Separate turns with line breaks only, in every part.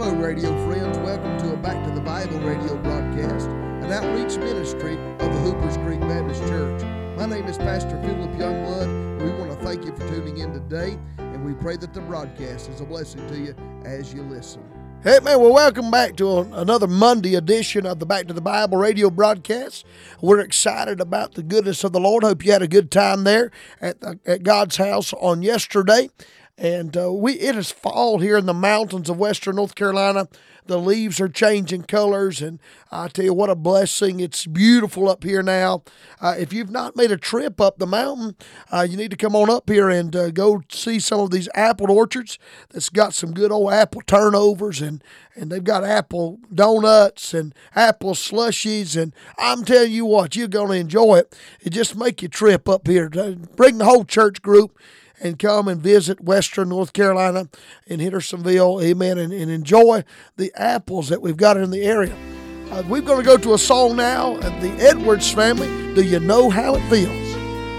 Hello, radio friends. Welcome to a Back to the Bible radio broadcast, an outreach ministry of the Hoopers Creek Baptist Church. My name is Pastor Philip Youngblood. We want to thank you for tuning in today, and we pray that the broadcast is a blessing to you as you listen. Hey, man, well, welcome back to another Monday edition of the Back to the Bible radio broadcast. We're excited about the goodness of the Lord. Hope you had a good time there at God's house on yesterday. And it is fall here in the mountains of western North Carolina. The leaves are changing colors, and I tell you what a blessing. It's beautiful up here now. If you've not made a trip up the mountain, you need to come on up here and go see some of these apple orchards that's got some good old apple turnovers, and they've got apple donuts and apple slushies, and I'm telling you what, you're going to enjoy it. It just make your trip up here. Bring the whole church group and come and visit western North Carolina in Hendersonville, amen, and enjoy the apples that we've got in the area. We're going to go to a song now, the Edwards family, Do You Know How It Feels?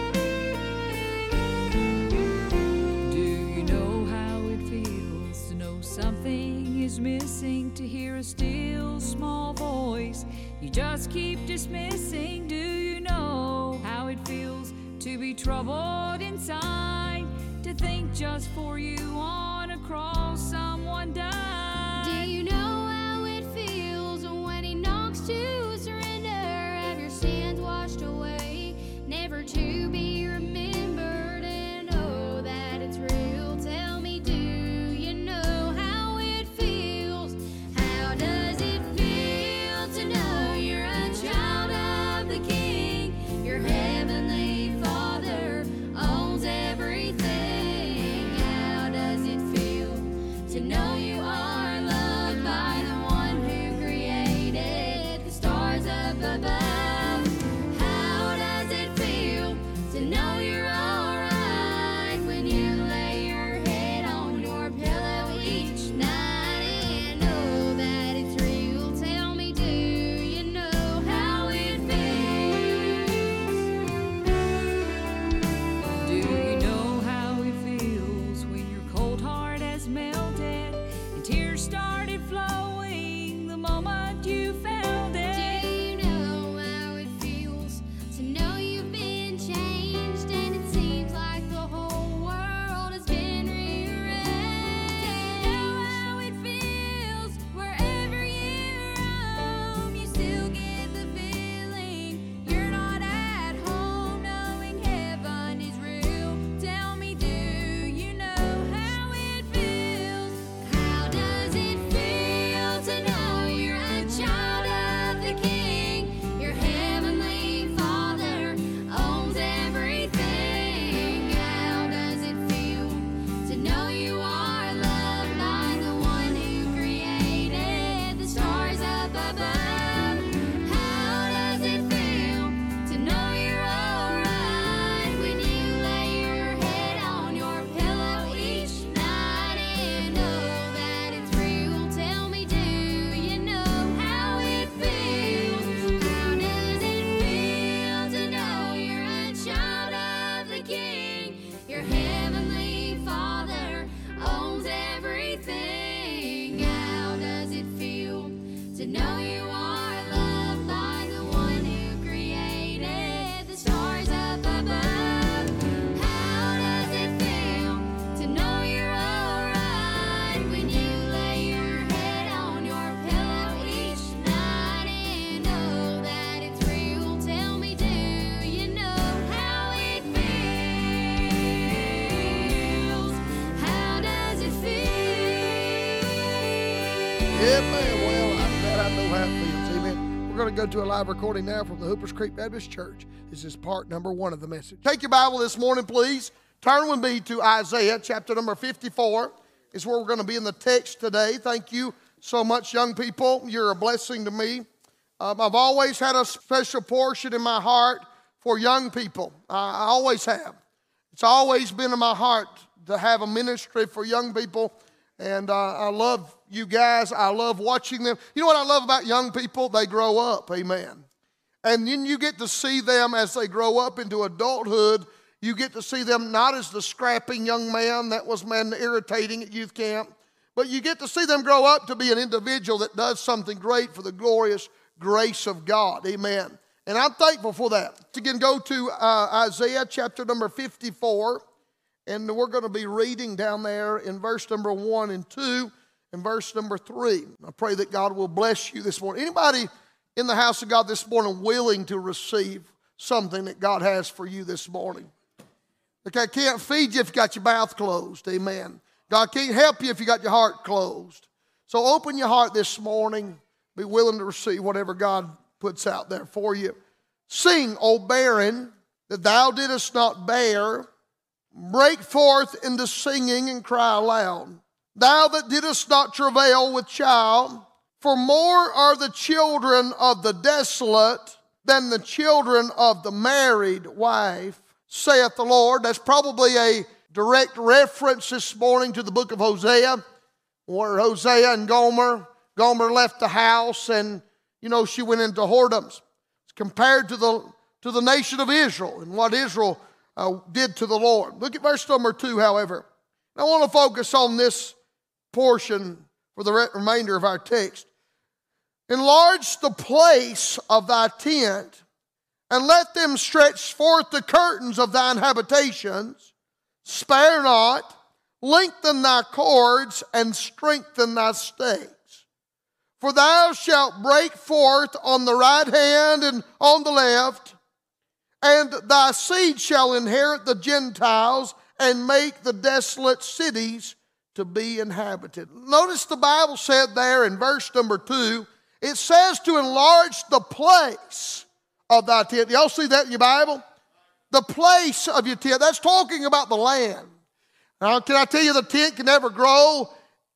Do you know how it feels to know something is missing, to hear a still small voice you just keep dismissing? Do you know how it feels to be troubled inside, to think just for you on a cross someone died?
Do you know how it feels when he knocks to surrender, have your sins washed away, never to be remembered, and know that it's real? Tell me, do you know how it feels? How does it feel to know you're a child of the King? Your heavenly Father owns everything. How does it feel to know you are loved by the one who created the stars up above? How does it feel to know you're alright when you lay your head on your pillow each night and know that it's real? Tell me, do you know how it feels?
Do you know how it feels when your cold heart has melted and tears started flowing the moment you felt it?
Do you know how it feels to know you've been changed and it seems like the whole world has been rearranged? Do you know how it feels wherever you roam, you still get the feeling you're not at home, knowing heaven is real? Tell me, do you know how it feels? How does it feel to know you're a child of the King? Your heavenly Father owns everything. How does it feel to know you are loved by the one who created the stars up above? How does it feel to know you're alright when you lay your head on your pillow each night and know that it's real? Tell me, do you know how it feels? How does it feel to know you're a child of the King? Your heavenly Father owns everything. How does it feel to know you are loved by the one who created the stars up above? How does it feel to know you're alright when you lay your head on your pillow each night and know that it's real? Tell me, do you know how it feels? How does it feel?
Yeah, man, well, I'm glad I know how it feels, amen. We're going to go to a live recording now from the Hoopers Creek Baptist Church. This is part number 1 of the message. Take your Bible this morning, please. Turn with me to Isaiah chapter number 54. Is where we're going to be in the text today. Thank you so much, young people. You're a blessing to me. I've always had a special portion in my heart for young people. I always have. It's always been in my heart to have a ministry for young people. And I love you guys. I love watching them. You know what I love about young people? They grow up, amen. And then you get to see them as they grow up into adulthood. You get to see them not as the scrapping young man that was irritating at youth camp, but you get to see them grow up to be an individual that does something great for the glorious grace of God. Amen. And I'm thankful for that. Again, go to Isaiah chapter number 54, and we're going to be reading down there in verse number 1 and 2 and verse number 3. I pray that God will bless you this morning. Anybody in the house of God this morning willing to receive something that God has for you this morning? Look, I can't feed you if you got your mouth closed. Amen. God can't help you if you got your heart closed. So open your heart this morning. Be willing to receive whatever God puts out there for you. Sing, O barren, that thou didst not bear. Break forth into singing and cry aloud. Thou that didst not travail with child. For more are the children of the desolate than the children of the married wife, saith the Lord. That's probably a direct reference this morning to the book of Hosea, where Hosea and Gomer left the house and, she went into whoredoms. It's compared to the nation of Israel and what Israel did to the Lord. Look at verse number 2, however. I want to focus on this portion for the remainder of our text. Enlarge the place of thy tent, and let them stretch forth the curtains of thine habitations. Spare not, lengthen thy cords, and strengthen thy stakes. For thou shalt break forth on the right hand and on the left, and thy seed shall inherit the Gentiles and make the desolate cities to be inhabited. Notice the Bible said there in verse number 2, it says to enlarge the place of thy tent. Y'all see that in your Bible? The place of your tent. That's talking about the land. Now, can I tell you the tent can never grow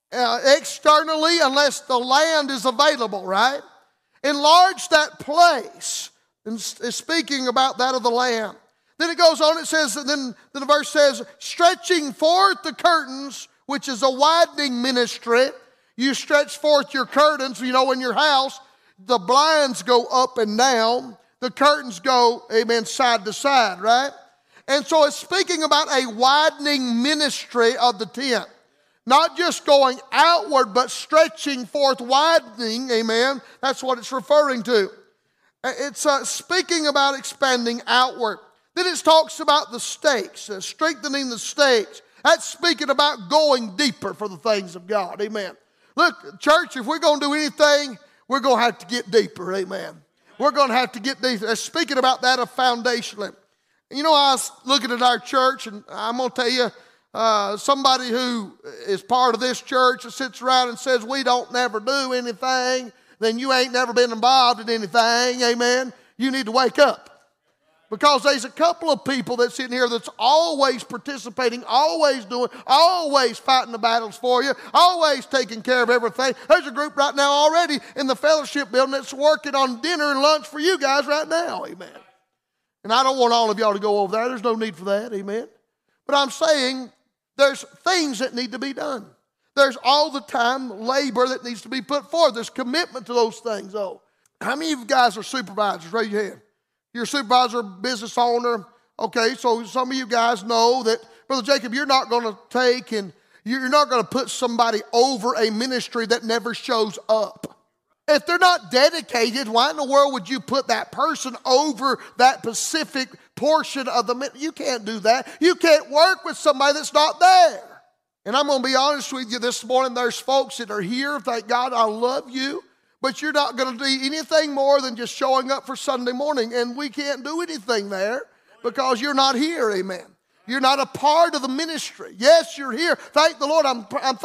externally unless the land is available, right? Enlarge that place. And speaking about that of the land. Then it goes on, it says, then the verse says, stretching forth the curtains, which is a widening ministry. You stretch forth your curtains, in your house, the blinds go up and down. The curtains go, amen, side to side, right? And so it's speaking about a widening ministry of the tent. Not just going outward, but stretching forth, widening, amen. That's what it's referring to. It's speaking about expanding outward. Then it talks about the stakes, strengthening the stakes. That's speaking about going deeper for the things of God, amen. Look, church, if we're going to do anything, we're going to have to get deeper, amen. We're going to have to get deeper. Speaking about that of foundationally. I was looking at our church, and I'm going to tell you, somebody who is part of this church that sits around and says we don't never do anything, then you ain't never been involved in anything, amen. You need to wake up. Because there's a couple of people that's in here that's always participating, always doing, always fighting the battles for you, always taking care of everything. There's a group right now already in the fellowship building that's working on dinner and lunch for you guys right now, amen. And I don't want all of y'all to go over there. There's no need for that, amen. But I'm saying there's things that need to be done. There's all the time labor that needs to be put forth. There's commitment to those things, though. How many of you guys are supervisors? Raise your hand. You're a supervisor, business owner. Okay, so some of you guys know that, Brother Jacob, you're not going to take and you're not going to put somebody over a ministry that never shows up. If they're not dedicated, why in the world would you put that person over that specific portion of the ministry? You can't do that. You can't work with somebody that's not there. And I'm going to be honest with you this morning. There's folks that are here. Thank God, I love you. But you're not going to do anything more than just showing up for Sunday morning. And we can't do anything there because you're not here, amen. You're not a part of the ministry. Yes, you're here. Thank the Lord. I'm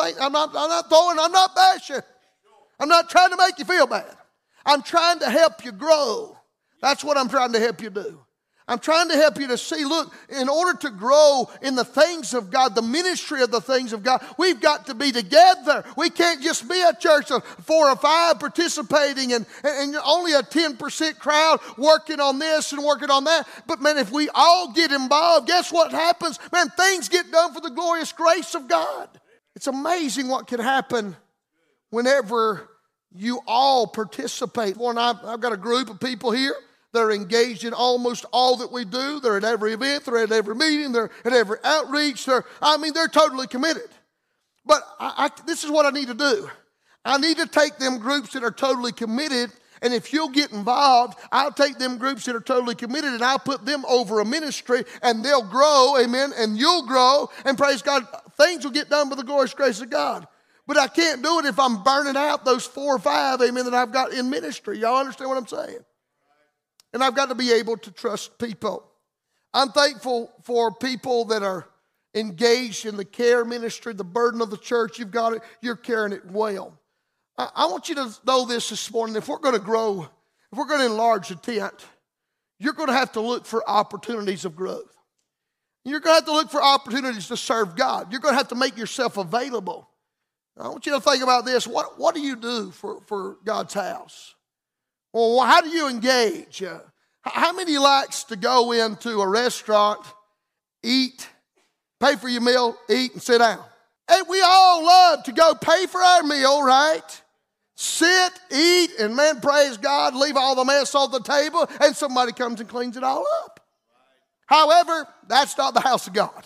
not bashing. I'm not trying to make you feel bad. I'm trying to help you grow. That's what I'm trying to help you do. I'm trying to help you to see, look, in order to grow in the things of God, the ministry of the things of God, we've got to be together. We can't just be a church of 4 or 5 participating and only a 10% crowd working on this and working on that. But man, if we all get involved, guess what happens? Man, things get done for the glorious grace of God. It's amazing what can happen whenever you all participate. I've got a group of people here. They're engaged in almost all that we do. They're at every event. They're at every meeting. They're at every outreach. They're totally committed. But this is what I need to do. I need to take them groups that are totally committed, and if you'll get involved, I'll take them groups that are totally committed and I'll put them over a ministry and they'll grow, amen, and you'll grow, and praise God, things will get done by the glorious grace of God. But I can't do it if I'm burning out those 4 or 5, amen, that I've got in ministry. Y'all understand what I'm saying? And I've got to be able to trust people. I'm thankful for people that are engaged in the care ministry, the burden of the church. You've got it. You're carrying it well. I want you to know this morning. If we're going to grow, if we're going to enlarge the tent, you're going to have to look for opportunities of growth. You're going to have to look for opportunities to serve God. You're going to have to make yourself available. I want you to think about this. What do you do for God's house? Well, how do you engage? How many likes to go into a restaurant, eat, pay for your meal, eat, and sit down? Hey, we all love to go pay for our meal, right? Sit, eat, and man, praise God, leave all the mess on the table, and somebody comes and cleans it all up. However, that's not the house of God.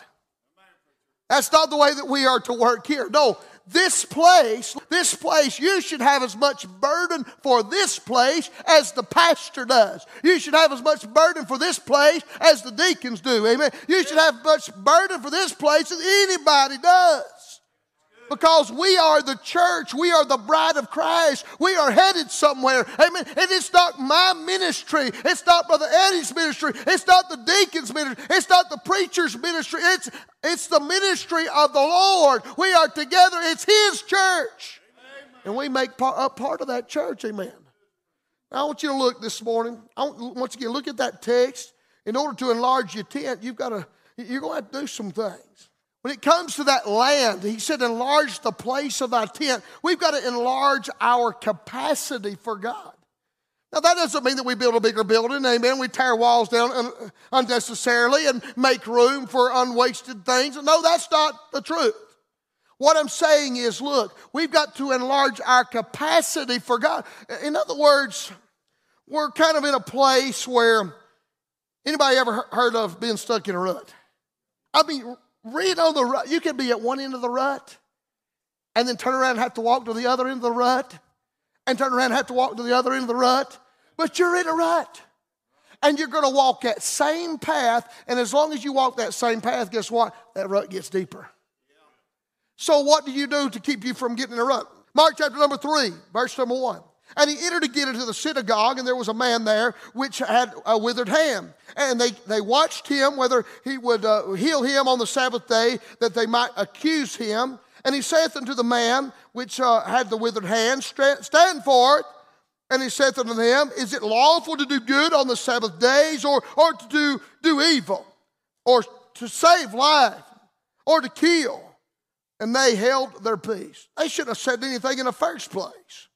That's not the way that we are to work here. No, this place, you should have as much burden for this place as the pastor does. You should have as much burden for this place as the deacons do. Amen. You should have much burden for this place as anybody does. Because we are the church. We are the bride of Christ. We are headed somewhere. Amen. And it's not my ministry. It's not Brother Eddie's ministry. It's not the deacon's ministry. It's not the preacher's ministry. It's the ministry of the Lord. We are together. It's His church. Amen. And we make up part of that church. Amen. Now, I want you to look this morning. Once again, look at that text. In order to enlarge your tent, you're going to have to do some things. When it comes to that land, he said, enlarge the place of thy tent. We've got to enlarge our capacity for God. Now, that doesn't mean that we build a bigger building, amen. We tear walls down unnecessarily and make room for unwasted things. No, that's not the truth. What I'm saying is, look, we've got to enlarge our capacity for God. In other words, we're kind of in a place where, anybody ever heard of being stuck in a rut? I mean, read on the rut. You can be at one end of the rut and then turn around and have to walk to the other end of the rut and turn around and have to walk to the other end of the rut. But you're in a rut. And you're going to walk that same path. And as long as you walk that same path, guess what? That rut gets deeper. So what do you do to keep you from getting in a rut? Mark chapter number 3, verse number 1. And he entered again into the synagogue, and there was a man there which had a withered hand. And they watched him, whether he would heal him on the Sabbath day, that they might accuse him. And he saith unto the man which had the withered hand, stand forth. And he saith unto them, is it lawful to do good on the Sabbath days, or to do evil, or to save life, or to kill? And they held their peace. They shouldn't have said anything in the first place.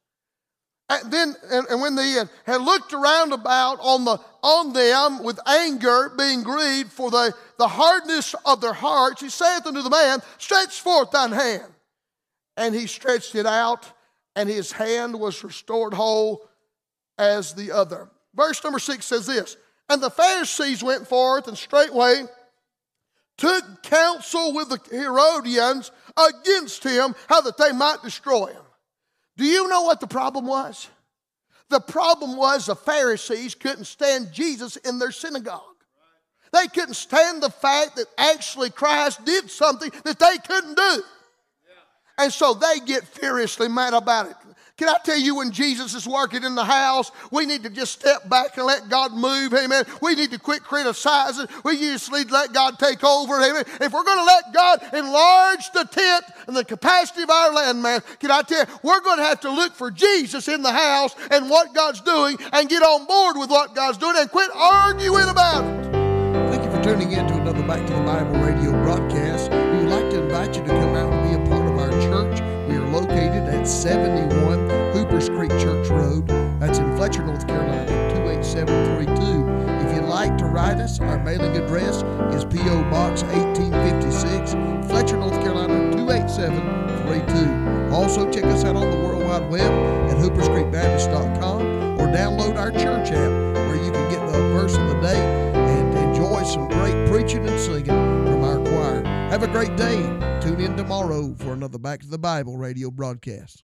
And when they had looked around about on them with anger, being grieved for the hardness of their hearts, he saith unto the man, stretch forth thine hand. And he stretched it out, and his hand was restored whole as the other. Verse number 6 says this, and the Pharisees went forth and straightway took counsel with the Herodians against him, how that they might destroy him. Do you know what the problem was? The problem was the Pharisees couldn't stand Jesus in their synagogue. They couldn't stand the fact that actually Christ did something that they couldn't do. And so they get furiously mad about it. Can I tell you, when Jesus is working in the house, we need to just step back and let God move, amen. We need to quit criticizing. We just need to let God take over, amen. If we're going to let God enlarge the tent and the capacity of our land, man, can I tell you, we're going to have to look for Jesus in the house and what God's doing and get on board with what God's doing and quit arguing about it.
Thank you for tuning in to another Back to the Bible radio broadcast. We would like to invite you to come out and be a part of our church. We are located at 71 Hoopers Creek Church Road. That's in Fletcher, North Carolina, 28732. If you'd like to write us, our mailing address is P.O. Box 1856, Fletcher, North Carolina, 28732. Also, check us out on the World Wide Web at hooperscreekbaptist.com or download our church app where you can get the verse of the day and enjoy some great preaching and singing from our choir.
Have a great day. Tune in tomorrow for another Back to the Bible radio broadcast.